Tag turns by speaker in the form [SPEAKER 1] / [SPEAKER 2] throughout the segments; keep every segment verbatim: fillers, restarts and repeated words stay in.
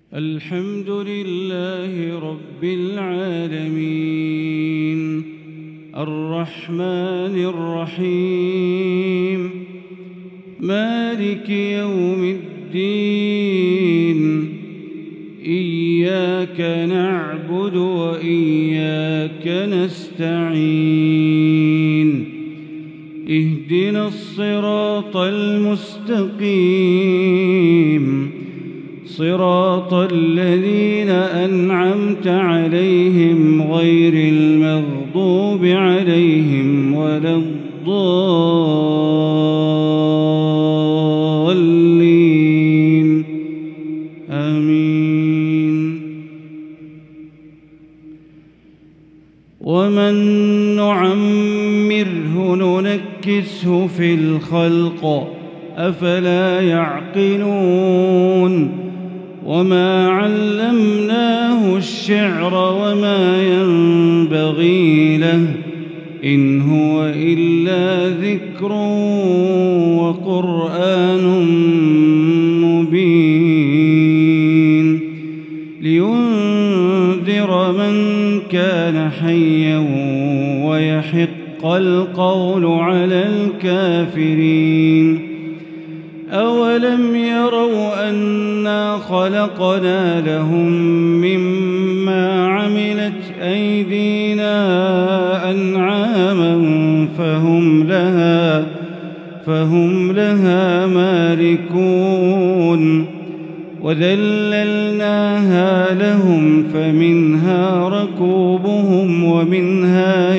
[SPEAKER 1] الحمد لله رب العالمين الرحمن الرحيم مالك يوم الدين إياك نعبد وإياك نستعين اهدنا الصراط المستقيم صراط الذين أنعمت عليهم غير المغضوب عليهم ولا الضالين آمين. ومن نعمره ننكسه في الخلق أفلا يعقلون وما علمناه الشعر وما ينبغي له إن هو إلا ذكر وقرآن مبين لينذر من كان حيا ويحق القول على الكافرين. أولم يروا أنا خلقنا لهم مما عملت أيدينا أنعاما فهم لها فهم لها مالكون وذللناها لهم فمنها ركوبهم ومنها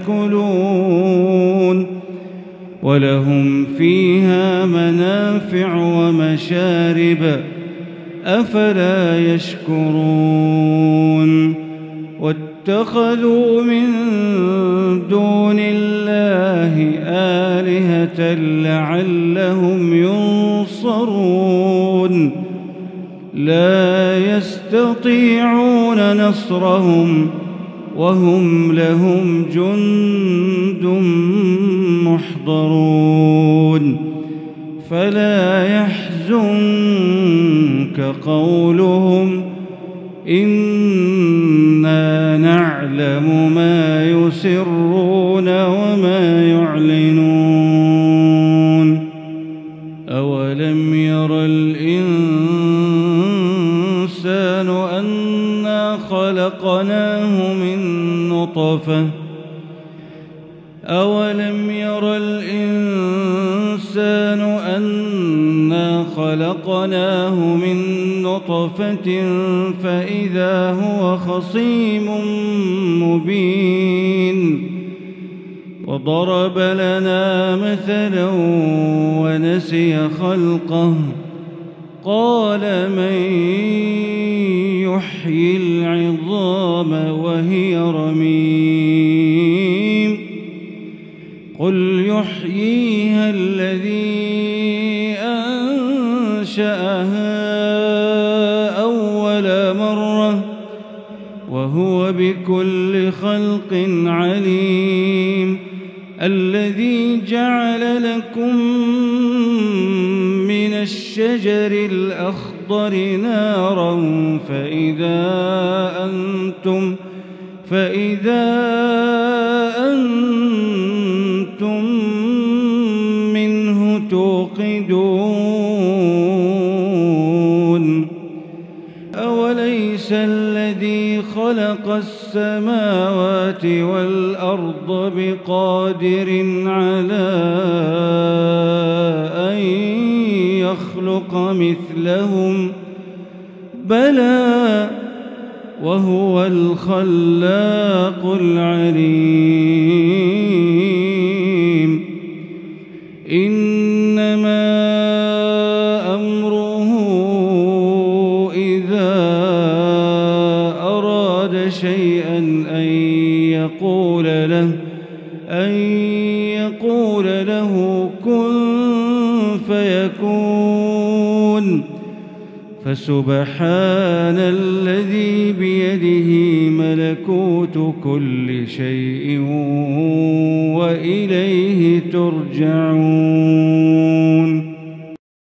[SPEAKER 1] يأكلون ولهم فيها منافع ومشارب أفلا يشكرون. واتخذوا من دون الله آلهة لعلهم ينصرون لا يستطيعون نصرهم وهم لهم جند محضرون. فلا يحزنك قولهم إنا نعلم ما يسرون وما يعلنون. أولم ير الإنسان أنا خلقناه من نطفة أولم ير الإنسان أنا خلقناه من نطفة فإذا هو خصيم مبين وضرب لنا مثلا ونسي خلقه قال من يحيي العظام وهي رميم قل يحييها الذي أنشأها أول مرة وهو بكل خلق عليم. الذي جعل لكم من الشجر الأخضر نارا فإذا أنتم فإذا أنتم منه توقدون. أوليس الذي خلق السماوات والأرض بقادر على أن يخلق مثلهم بلى وهو الخلاق العليم. إنما أمره إذا أراد شيئا أن يقول له أن يقول له كن فيكون. فسبحان الذي بيده ملكوت كل شيء وإليه ترجعون.